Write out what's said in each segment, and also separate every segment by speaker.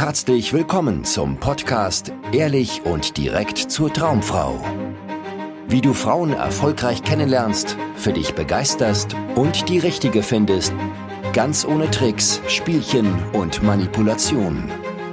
Speaker 1: Herzlich willkommen zum Podcast Ehrlich und direkt zur Traumfrau. Wie du Frauen erfolgreich kennenlernst, für dich begeisterst und die richtige findest, ganz ohne Tricks, Spielchen und Manipulation.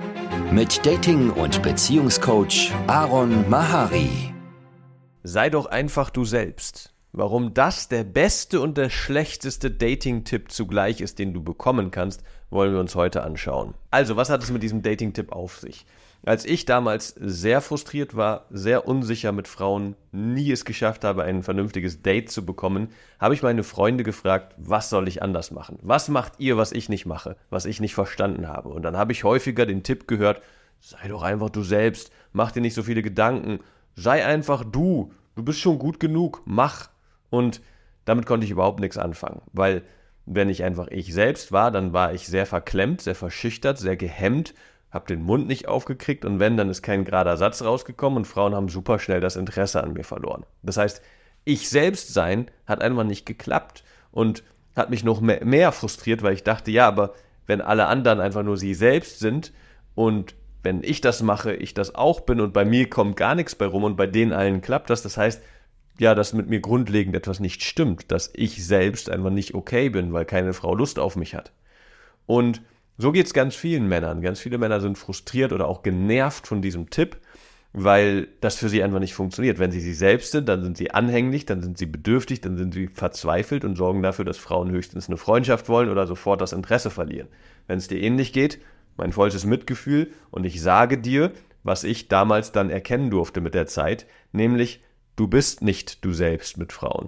Speaker 1: Mit Dating- und Beziehungscoach Aaron Mahari.
Speaker 2: Sei doch einfach du selbst. Warum das der beste und der schlechteste Dating-Tipp zugleich ist, den du bekommen kannst, wollen wir uns heute anschauen. Also, was hat es mit diesem Dating-Tipp auf sich? Als ich damals sehr frustriert war, sehr unsicher mit Frauen, nie es geschafft habe, ein vernünftiges Date zu bekommen, habe ich meine Freunde gefragt, was soll ich anders machen? Was macht ihr, was ich nicht mache, was ich nicht verstanden habe? Und dann habe ich häufiger den Tipp gehört, sei doch einfach du selbst, mach dir nicht so viele Gedanken, sei einfach du bist schon gut genug, mach. Und damit konnte ich überhaupt nichts anfangen, weil wenn ich einfach ich selbst war, dann war ich sehr verklemmt, sehr verschüchtert, sehr gehemmt, habe den Mund nicht aufgekriegt und wenn, dann ist kein gerader Satz rausgekommen und Frauen haben super schnell das Interesse an mir verloren. Das heißt, ich selbst sein hat einfach nicht geklappt und hat mich noch mehr frustriert, weil ich dachte, ja, aber wenn alle anderen einfach nur sie selbst sind und wenn ich das mache, ich das auch bin und bei mir kommt gar nichts bei rum und bei denen allen klappt das, das heißt, ja, dass mit mir grundlegend etwas nicht stimmt, dass ich selbst einfach nicht okay bin, weil keine Frau Lust auf mich hat. Und so geht's ganz vielen Männern. Ganz viele Männer sind frustriert oder auch genervt von diesem Tipp, weil das für sie einfach nicht funktioniert. Wenn sie selbst sind, dann sind sie anhänglich, dann sind sie bedürftig, dann sind sie verzweifelt und sorgen dafür, dass Frauen höchstens eine Freundschaft wollen oder sofort das Interesse verlieren. Wenn es dir ähnlich geht, mein vollstes Mitgefühl und ich sage dir, was ich damals dann erkennen durfte mit der Zeit, nämlich du bist nicht du selbst mit Frauen.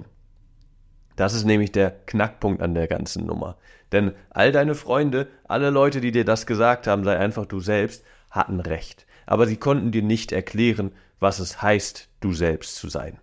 Speaker 2: Das ist nämlich der Knackpunkt an der ganzen Nummer. Denn all deine Freunde, alle Leute, die dir das gesagt haben, sei einfach du selbst, hatten recht. Aber sie konnten dir nicht erklären, was es heißt, du selbst zu sein.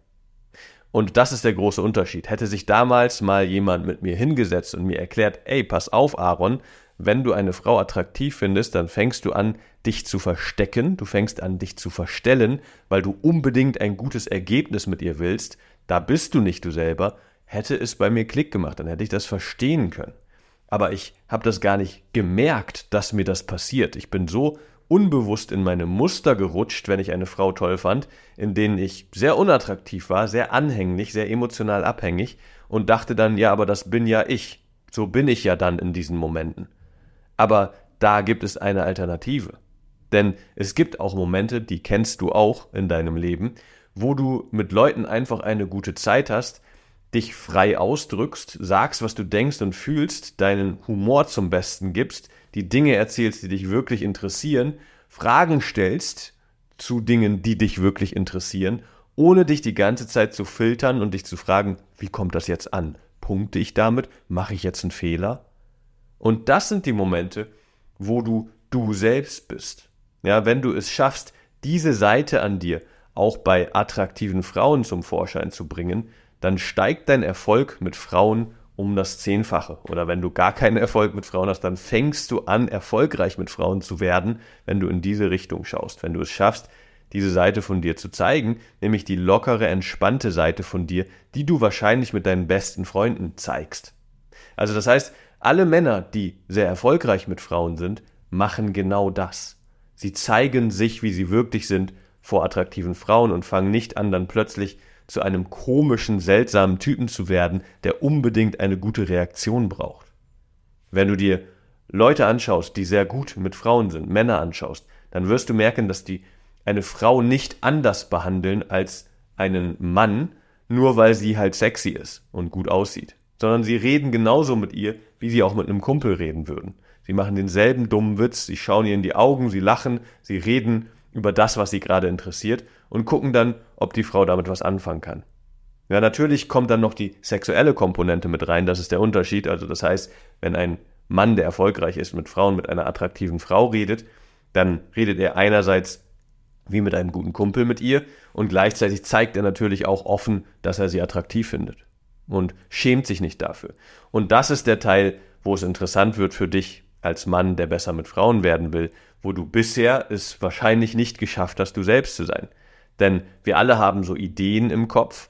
Speaker 2: Und das ist der große Unterschied. Hätte sich damals mal jemand mit mir hingesetzt und mir erklärt, ey, pass auf, Aaron, wenn du eine Frau attraktiv findest, dann fängst du an, dich zu verstecken, du fängst an, dich zu verstellen, weil du unbedingt ein gutes Ergebnis mit ihr willst, da bist du nicht du selber, hätte es bei mir Klick gemacht, dann hätte ich das verstehen können. Aber ich habe das gar nicht gemerkt, dass mir das passiert. Ich bin so unbewusst in meine Muster gerutscht, wenn ich eine Frau toll fand, in denen ich sehr unattraktiv war, sehr anhänglich, sehr emotional abhängig und dachte dann, ja, aber das bin ja ich. So bin ich ja dann in diesen Momenten. Aber da gibt es eine Alternative. Denn es gibt auch Momente, die kennst du auch in deinem Leben, wo du mit Leuten einfach eine gute Zeit hast, dich frei ausdrückst, sagst, was du denkst und fühlst, deinen Humor zum Besten gibst, die Dinge erzählst, die dich wirklich interessieren, Fragen stellst zu Dingen, die dich wirklich interessieren, ohne dich die ganze Zeit zu filtern und dich zu fragen, wie kommt das jetzt an? Punkte ich damit? Mache ich jetzt einen Fehler? Und das sind die Momente, wo du selbst bist. Ja, wenn du es schaffst, diese Seite an dir auch bei attraktiven Frauen zum Vorschein zu bringen, dann steigt dein Erfolg mit Frauen um das 10-fache. Oder wenn du gar keinen Erfolg mit Frauen hast, dann fängst du an, erfolgreich mit Frauen zu werden, wenn du in diese Richtung schaust. Wenn du es schaffst, diese Seite von dir zu zeigen, nämlich die lockere, entspannte Seite von dir, die du wahrscheinlich mit deinen besten Freunden zeigst. Also das heißt, alle Männer, die sehr erfolgreich mit Frauen sind, machen genau das. Sie zeigen sich, wie sie wirklich sind, vor attraktiven Frauen und fangen nicht an, dann plötzlich zu einem komischen, seltsamen Typen zu werden, der unbedingt eine gute Reaktion braucht. Wenn du dir Leute anschaust, die sehr gut mit Frauen sind, Männer anschaust, dann wirst du merken, dass die eine Frau nicht anders behandeln als einen Mann, nur weil sie halt sexy ist und gut aussieht. Sondern sie reden genauso mit ihr, wie sie auch mit einem Kumpel reden würden. Sie machen denselben dummen Witz, sie schauen ihr in die Augen, sie lachen, sie reden über das, was sie gerade interessiert und gucken dann, ob die Frau damit was anfangen kann. Ja, natürlich kommt dann noch die sexuelle Komponente mit rein, das ist der Unterschied. Also das heißt, wenn ein Mann, der erfolgreich ist mit Frauen, mit einer attraktiven Frau redet, dann redet er einerseits wie mit einem guten Kumpel mit ihr und gleichzeitig zeigt er natürlich auch offen, dass er sie attraktiv findet. Und schämt sich nicht dafür. Und das ist der Teil, wo es interessant wird für dich als Mann, der besser mit Frauen werden will, wo du bisher es wahrscheinlich nicht geschafft hast, du selbst zu sein. Denn wir alle haben so Ideen im Kopf,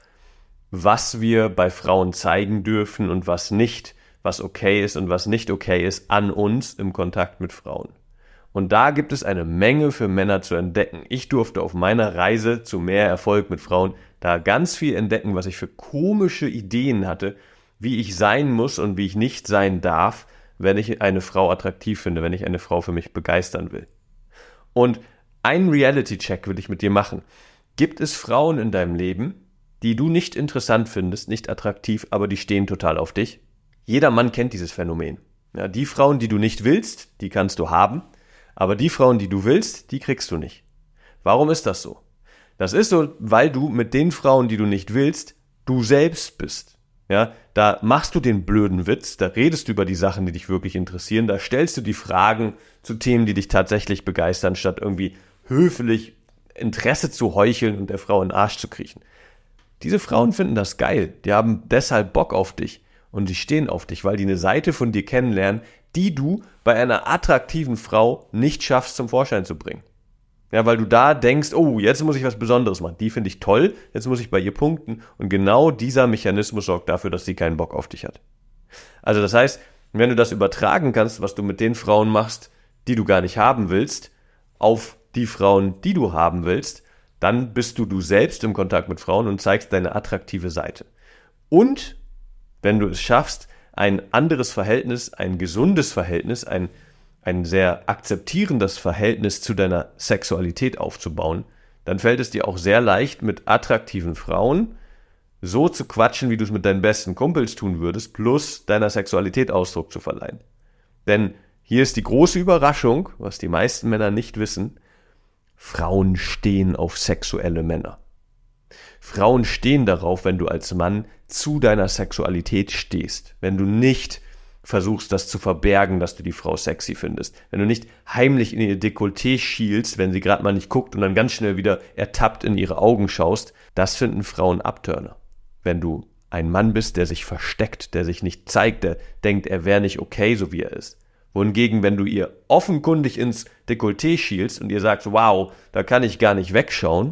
Speaker 2: was wir bei Frauen zeigen dürfen und was nicht, was okay ist und was nicht okay ist an uns im Kontakt mit Frauen. Und da gibt es eine Menge für Männer zu entdecken. Ich durfte auf meiner Reise zu mehr Erfolg mit Frauen da ganz viel entdecken, was ich für komische Ideen hatte, wie ich sein muss und wie ich nicht sein darf, wenn ich eine Frau attraktiv finde, wenn ich eine Frau für mich begeistern will. Und einen Reality-Check will ich mit dir machen. Gibt es Frauen in deinem Leben, die du nicht interessant findest, nicht attraktiv, aber die stehen total auf dich? Jeder Mann kennt dieses Phänomen. Ja, die Frauen, die du nicht willst, die kannst du haben, aber die Frauen, die du willst, die kriegst du nicht. Warum ist das so? Das ist so, weil du mit den Frauen, die du nicht willst, du selbst bist. Ja, da machst du den blöden Witz, da redest du über die Sachen, die dich wirklich interessieren, da stellst du die Fragen zu Themen, die dich tatsächlich begeistern, statt irgendwie höflich Interesse zu heucheln und der Frau in den Arsch zu kriechen. Diese Frauen finden das geil, die haben deshalb Bock auf dich und die stehen auf dich, weil die eine Seite von dir kennenlernen, die du bei einer attraktiven Frau nicht schaffst zum Vorschein zu bringen. Ja, weil du da denkst, oh, jetzt muss ich was Besonderes machen. Die finde ich toll, jetzt muss ich bei ihr punkten. Und genau dieser Mechanismus sorgt dafür, dass sie keinen Bock auf dich hat. Also das heißt, wenn du das übertragen kannst, was du mit den Frauen machst, die du gar nicht haben willst, auf die Frauen, die du haben willst, dann bist du selbst im Kontakt mit Frauen und zeigst deine attraktive Seite. Und wenn du es schaffst, ein anderes Verhältnis, ein gesundes Verhältnis, ein sehr akzeptierendes Verhältnis zu deiner Sexualität aufzubauen, dann fällt es dir auch sehr leicht, mit attraktiven Frauen so zu quatschen, wie du es mit deinen besten Kumpels tun würdest, plus deiner Sexualität Ausdruck zu verleihen. Denn hier ist die große Überraschung, was die meisten Männer nicht wissen: Frauen stehen auf sexuelle Männer. Frauen stehen darauf, wenn du als Mann zu deiner Sexualität stehst, wenn du nicht versuchst, das zu verbergen, dass du die Frau sexy findest. Wenn du nicht heimlich in ihr Dekolleté schielst, wenn sie gerade mal nicht guckt und dann ganz schnell wieder ertappt in ihre Augen schaust, das finden Frauen Abturner. Wenn du ein Mann bist, der sich versteckt, der sich nicht zeigt, der denkt, er wäre nicht okay, so wie er ist. Wohingegen, wenn du ihr offenkundig ins Dekolleté schielst und ihr sagst, wow, da kann ich gar nicht wegschauen,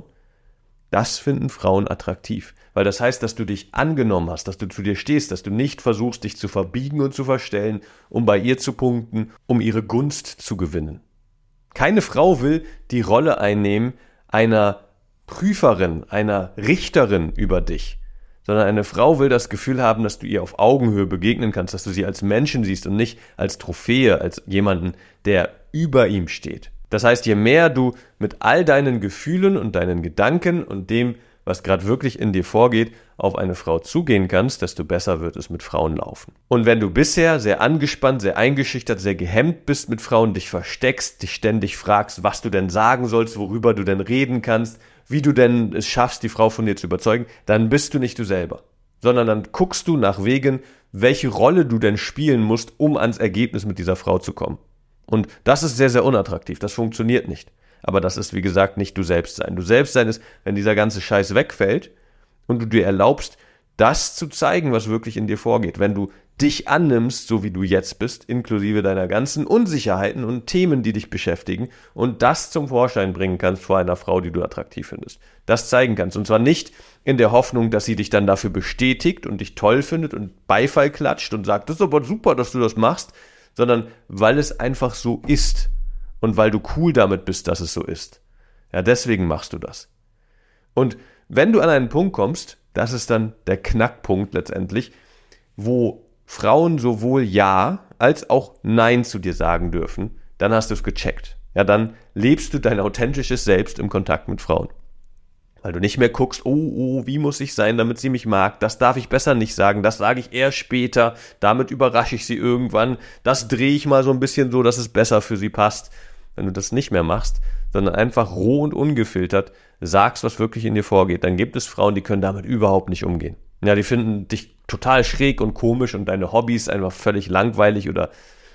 Speaker 2: das finden Frauen attraktiv. Weil das heißt, dass du dich angenommen hast, dass du zu dir stehst, dass du nicht versuchst, dich zu verbiegen und zu verstellen, um bei ihr zu punkten, um ihre Gunst zu gewinnen. Keine Frau will die Rolle einnehmen einer Prüferin, einer Richterin über dich, sondern eine Frau will das Gefühl haben, dass du ihr auf Augenhöhe begegnen kannst, dass du sie als Menschen siehst und nicht als Trophäe, als jemanden, der über ihm steht. Das heißt, je mehr du mit all deinen Gefühlen und deinen Gedanken und dem, was gerade wirklich in dir vorgeht, auf eine Frau zugehen kannst, desto besser wird es mit Frauen laufen. Und wenn du bisher sehr angespannt, sehr eingeschüchtert, sehr gehemmt bist mit Frauen, dich versteckst, dich ständig fragst, was du denn sagen sollst, worüber du denn reden kannst, wie du denn es schaffst, die Frau von dir zu überzeugen, dann bist du nicht du selber. Sondern dann guckst du nach Wegen, welche Rolle du denn spielen musst, um ans Ergebnis mit dieser Frau zu kommen. Und das ist sehr, sehr unattraktiv. Das funktioniert nicht. Aber das ist, wie gesagt, nicht du selbst sein. Du selbst sein ist, wenn dieser ganze Scheiß wegfällt und du dir erlaubst, das zu zeigen, was wirklich in dir vorgeht. Wenn du dich annimmst, so wie du jetzt bist, inklusive deiner ganzen Unsicherheiten und Themen, die dich beschäftigen, und das zum Vorschein bringen kannst vor einer Frau, die du attraktiv findest. Das zeigen kannst. Und zwar nicht in der Hoffnung, dass sie dich dann dafür bestätigt und dich toll findet und Beifall klatscht und sagt, das ist aber super, dass du das machst, sondern weil es einfach so ist. Und weil du cool damit bist, dass es so ist. Ja, deswegen machst du das. Und wenn du an einen Punkt kommst, das ist dann der Knackpunkt letztendlich, wo Frauen sowohl Ja als auch Nein zu dir sagen dürfen, dann hast du es gecheckt. Ja, dann lebst du dein authentisches Selbst im Kontakt mit Frauen. Weil du nicht mehr guckst, wie muss ich sein, damit sie mich mag, das darf ich besser nicht sagen, das sage ich eher später, damit überrasche ich sie irgendwann, das drehe ich mal so ein bisschen so, dass es besser für sie passt. Wenn du das nicht mehr machst, sondern einfach roh und ungefiltert sagst, was wirklich in dir vorgeht, dann gibt es Frauen, die können damit überhaupt nicht umgehen. Ja, die finden dich total schräg und komisch und deine Hobbys einfach völlig langweilig oder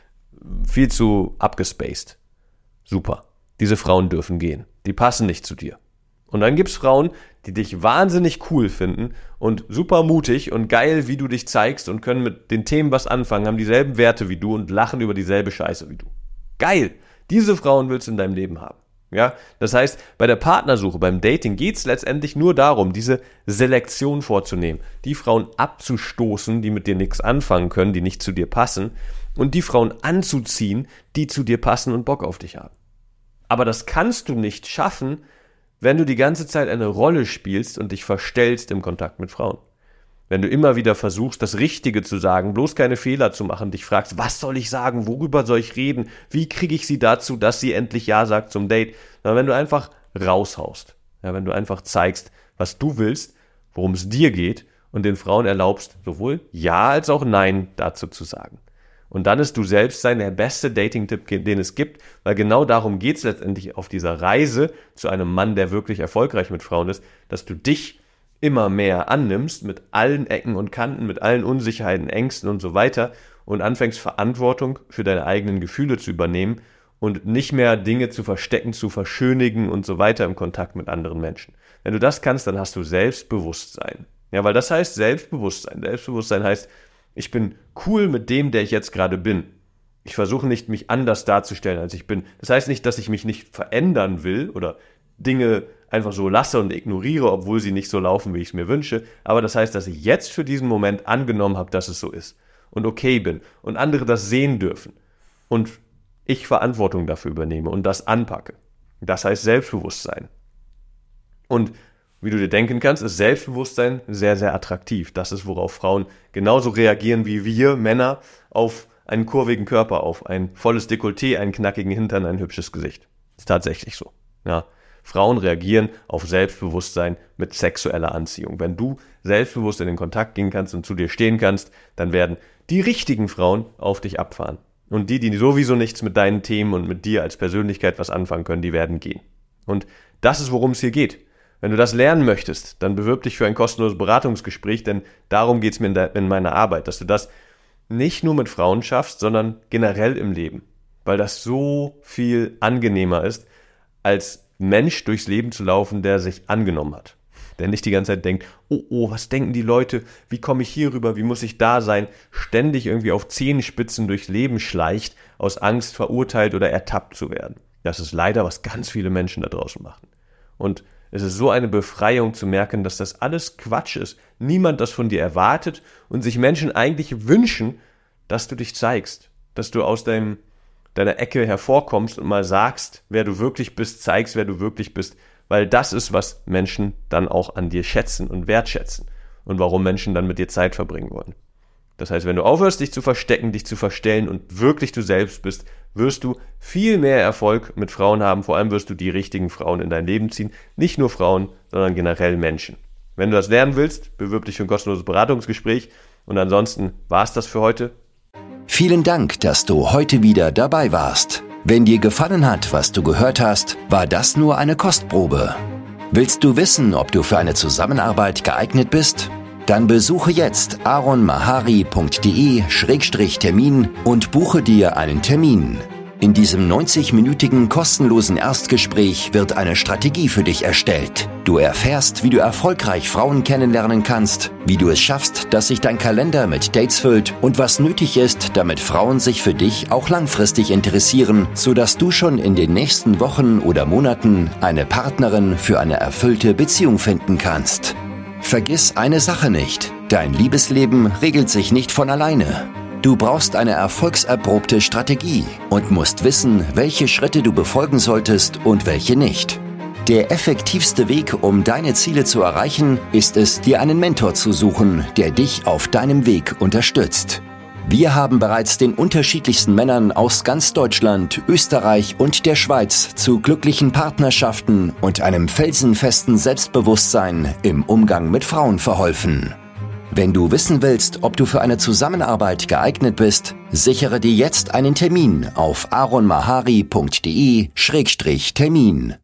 Speaker 2: viel zu abgespaced. Super. Diese Frauen dürfen gehen. Die passen nicht zu dir. Und dann gibt's Frauen, die dich wahnsinnig cool finden und super mutig und geil, wie du dich zeigst und können mit den Themen was anfangen, haben dieselben Werte wie du und lachen über dieselbe Scheiße wie du. Geil! Diese Frauen willst du in deinem Leben haben. Ja, das heißt, bei der Partnersuche, beim Dating geht's letztendlich nur darum, diese Selektion vorzunehmen, die Frauen abzustoßen, die mit dir nichts anfangen können, die nicht zu dir passen und die Frauen anzuziehen, die zu dir passen und Bock auf dich haben. Aber das kannst du nicht schaffen, wenn du die ganze Zeit eine Rolle spielst und dich verstellst im Kontakt mit Frauen. Wenn du immer wieder versuchst, das Richtige zu sagen, bloß keine Fehler zu machen, dich fragst, was soll ich sagen, worüber soll ich reden, wie kriege ich sie dazu, dass sie endlich Ja sagt zum Date. Sondern wenn du einfach raushaust, ja, wenn du einfach zeigst, was du willst, worum es dir geht und den Frauen erlaubst, sowohl Ja als auch Nein dazu zu sagen. Und dann ist du selbst der beste Dating-Tipp, den es gibt, weil genau darum geht es letztendlich auf dieser Reise zu einem Mann, der wirklich erfolgreich mit Frauen ist, dass du dich immer mehr annimmst mit allen Ecken und Kanten, mit allen Unsicherheiten, Ängsten und so weiter und anfängst Verantwortung für deine eigenen Gefühle zu übernehmen und nicht mehr Dinge zu verstecken, zu verschönigen und so weiter im Kontakt mit anderen Menschen. Wenn du das kannst, dann hast du Selbstbewusstsein. Ja, weil das heißt Selbstbewusstsein. Selbstbewusstsein heißt, ich bin cool mit dem, der ich jetzt gerade bin. Ich versuche nicht, mich anders darzustellen, als ich bin. Das heißt nicht, dass ich mich nicht verändern will oder Dinge einfach so lasse und ignoriere, obwohl sie nicht so laufen, wie ich es mir wünsche. Aber das heißt, dass ich jetzt für diesen Moment angenommen habe, dass es so ist und okay bin und andere das sehen dürfen und ich Verantwortung dafür übernehme und das anpacke. Das heißt Selbstbewusstsein. Und wie du dir denken kannst, ist Selbstbewusstsein sehr, sehr attraktiv. Das ist, worauf Frauen genauso reagieren wie wir Männer auf einen kurvigen Körper, auf ein volles Dekolleté, einen knackigen Hintern, ein hübsches Gesicht. Das ist tatsächlich so. Ja. Frauen reagieren auf Selbstbewusstsein mit sexueller Anziehung. Wenn du selbstbewusst in den Kontakt gehen kannst und zu dir stehen kannst, dann werden die richtigen Frauen auf dich abfahren. Und die sowieso nichts mit deinen Themen und mit dir als Persönlichkeit was anfangen können, die werden gehen. Und das ist, worum es hier geht. Wenn du das lernen möchtest, dann bewirb dich für ein kostenloses Beratungsgespräch, denn darum geht es mir in meiner Arbeit, dass du das nicht nur mit Frauen schaffst, sondern generell im Leben. Weil das so viel angenehmer ist, als Mensch durchs Leben zu laufen, der sich angenommen hat. Der nicht die ganze Zeit denkt, oh, was denken die Leute, wie komme ich hier rüber, wie muss ich da sein, ständig irgendwie auf Zehenspitzen durchs Leben schleicht, aus Angst verurteilt oder ertappt zu werden. Das ist leider, was ganz viele Menschen da draußen machen. Und es ist so eine Befreiung zu merken, dass das alles Quatsch ist, niemand das von dir erwartet und sich Menschen eigentlich wünschen, dass du dich zeigst, dass du aus deiner Ecke hervorkommst und mal sagst, wer du wirklich bist, zeigst, wer du wirklich bist, weil das ist, was Menschen dann auch an dir schätzen und wertschätzen und warum Menschen dann mit dir Zeit verbringen wollen. Das heißt, wenn du aufhörst, dich zu verstecken, dich zu verstellen und wirklich du selbst bist, wirst du viel mehr Erfolg mit Frauen haben, vor allem wirst du die richtigen Frauen in dein Leben ziehen, nicht nur Frauen, sondern generell Menschen. Wenn du das lernen willst, bewirb dich für ein kostenloses Beratungsgespräch und ansonsten war's das für heute.
Speaker 1: Vielen Dank, dass du heute wieder dabei warst. Wenn dir gefallen hat, was du gehört hast, war das nur eine Kostprobe. Willst du wissen, ob du für eine Zusammenarbeit geeignet bist? Dann besuche jetzt aronmahari.de/termin und buche dir einen Termin. In diesem 90-minütigen kostenlosen Erstgespräch wird eine Strategie für dich erstellt. Du erfährst, wie du erfolgreich Frauen kennenlernen kannst, wie du es schaffst, dass sich dein Kalender mit Dates füllt und was nötig ist, damit Frauen sich für dich auch langfristig interessieren, sodass du schon in den nächsten Wochen oder Monaten eine Partnerin für eine erfüllte Beziehung finden kannst. Vergiss eine Sache nicht: Dein Liebesleben regelt sich nicht von alleine. Du brauchst eine erfolgserprobte Strategie und musst wissen, welche Schritte du befolgen solltest und welche nicht. Der effektivste Weg, um deine Ziele zu erreichen, ist es, dir einen Mentor zu suchen, der dich auf deinem Weg unterstützt. Wir haben bereits den unterschiedlichsten Männern aus ganz Deutschland, Österreich und der Schweiz zu glücklichen Partnerschaften und einem felsenfesten Selbstbewusstsein im Umgang mit Frauen verholfen. Wenn du wissen willst, ob du für eine Zusammenarbeit geeignet bist, sichere dir jetzt einen Termin auf aronmahari.de/termin.